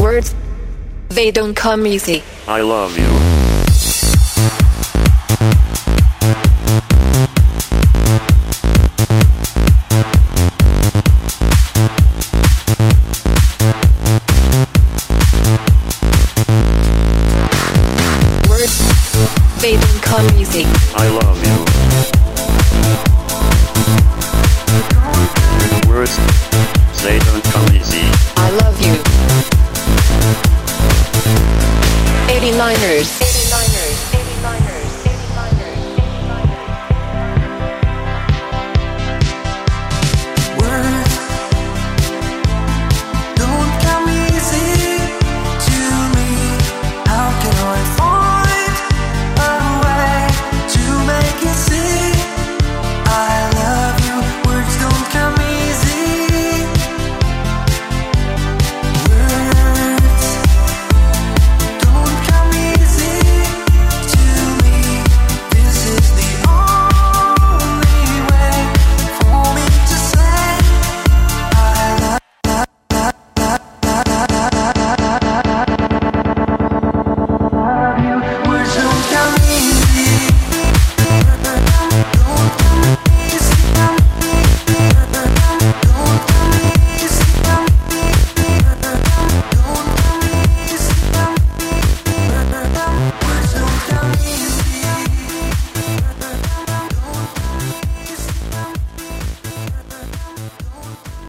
Words, they don't come easy. I love you. Words, they don't come easy. I love you. Words, they don't come easy. I love you. 89ers.